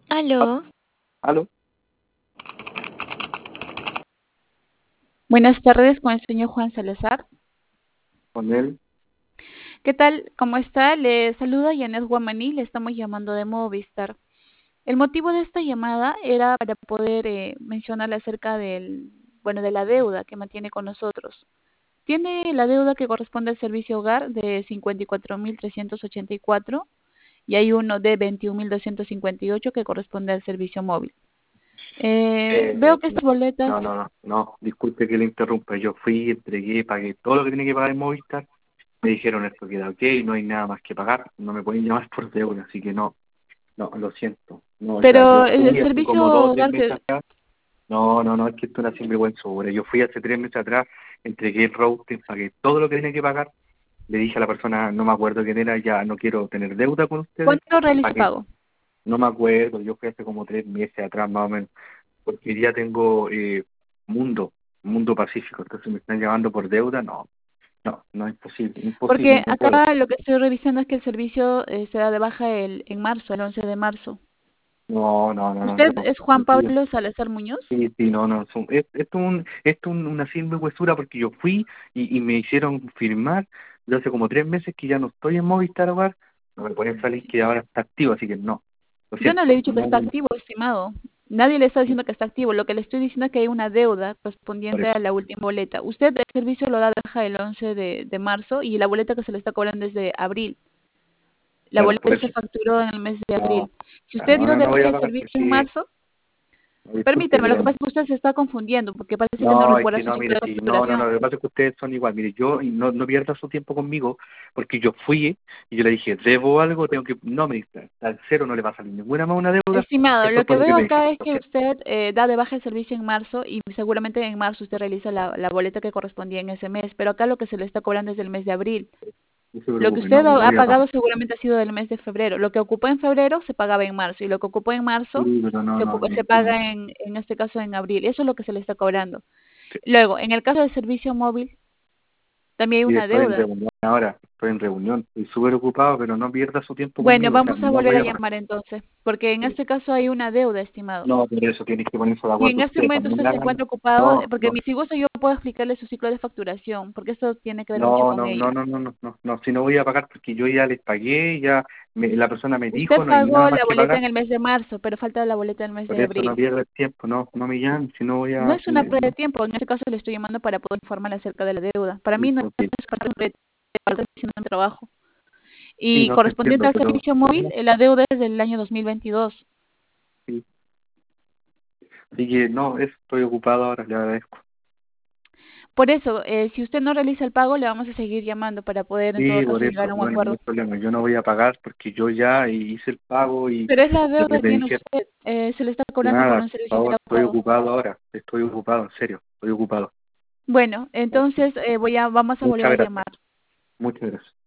Ah, Aló, ¿aló? Buenas tardes con el señor Juan Salazar. Con él. ¿Qué tal? ¿Cómo está? Le saluda Yanet Guamaní, le estamos llamando de Movistar. El motivo de esta llamada era para poder mencionarle acerca de la deuda que mantiene con nosotros. Tiene la deuda que corresponde al servicio hogar de 54.384 y hay uno de 21.258 que corresponde al servicio móvil. Veo que No, estas boletas. no, disculpe que le interrumpa. Yo fui, entregué, pagué todo lo que tenía que pagar en Movistar. Me dijeron esto queda ok, no hay nada más que pagar, no me pueden llamar por deuda, así que no, no, lo siento. No, o sea, Pero yo el fui hace servicio como dos, tres hogar meses que. atrás. No, es que esto es una sinvergüenza. Yo fui hace 3 meses atrás, entregué el router, pagué todo lo que tenía que pagar. Le dije a la persona, no me acuerdo quién era, ya no quiero tener deuda con ustedes. ¿Cuándo realiza Pagué, pago? no me acuerdo, yo fui hace como 3 meses atrás más o menos, porque hoy día tengo Mundo, Mundo Pacífico, entonces me están llamando por deuda, no es posible, imposible, Porque no puedo. acá lo que estoy revisando es que el servicio se da de baja en marzo, el 11 de marzo. No, ¿Usted es Juan mentira. Pablo Salazar Muñoz? Sí, no, esto es una sinvergüenzura porque yo fui y me hicieron firmar, yo hace como 3 meses que ya no estoy en Movistar Hogar, no me pueden salir que ahora está activo, así que no, lo Yo no le he siento, dicho que está no, activo, estimado. Nadie le está diciendo que está activo. Lo que le estoy diciendo es que hay una deuda por correspondiente eso, a la última boleta. Usted el servicio lo da de baja el 11 de marzo y la boleta que se le está cobrando es de abril. La claro, por boleta se eso, facturó en el mes de no, abril. Si usted dio de no voy baja a el pagar servicio en porque, marzo, disculpe, permítame, lo que pero pasa es que usted se está confundiendo porque parece que no no, es recuerda que su no, ciclo mire, de sí, facturación. lo que pasa es que ustedes son igual, mire, yo y no pierda su tiempo conmigo, porque yo fui y yo le dije, debo algo, tengo que, no me distrae, al cero no le va a salir ninguna más una deuda, Estimado, eso lo fue que lo que veo me dijeron, acá es lo que siento, usted da de baja el servicio en marzo y seguramente en marzo usted realiza la boleta que correspondía en ese mes, pero acá lo que se le está cobrando es del mes de abril. no se Lo que preocupe, usted no ha voy a pagar, pagado seguramente ha sido del mes de febrero. Lo que ocupó en febrero se pagaba en marzo y lo que ocupó en marzo sí, pero se no, paga en este caso en abril. Eso es lo que se le está cobrando. sí, Luego, en el caso del servicio móvil, también hay sí, una estoy en deuda. reunión ahora, estoy en reunión, estoy súper ocupado, pero no pierda su tiempo Bueno, conmigo, o sea, vamos a no volver voy a a pagar, llamar entonces, porque en sí. este caso hay una deuda, estimado. No, por eso tienes que ponerse de Y acuerdo en este usted, momento cuando usted me se hagan, encuentra ocupado, no, porque no, si gusta yo puedo explicarle su ciclo de facturación, porque esto tiene que ver mucho con ello. si no voy a pagar porque yo ya les pagué, la persona me Usted dijo, no hay nada pagó más la que boleta pagar, en el mes de marzo, pero falta la boleta del mes por de eso no abril. pierda el tiempo, no me llamen, si no voy No a, es una pérdida de tiempo, en este caso le estoy llamando para poder informar acerca de la deuda. Para mí no porque es falta de falta haciendo un trabajo. sí, Y no te correspondiente entiendo, al pero servicio móvil, la deuda es del año 2022. sí, así que no, estoy ocupado ahora, le agradezco. Por eso, si usted no realiza el pago, le vamos a seguir llamando para poder en todo Sí, por caso llegar eso, a un bueno, no hay acuerdo. problema, yo no voy a pagar porque yo ya hice el pago y Pero es la lo deuda que que me tiene dijeron, usted, se le está cobrando por nada, un por servicio favor, estoy inadecuado. ocupado ahora, estoy ocupado, en serio, estoy ocupado. Bueno, entonces vamos a volver Muchas a gracias, llamar. muchas gracias.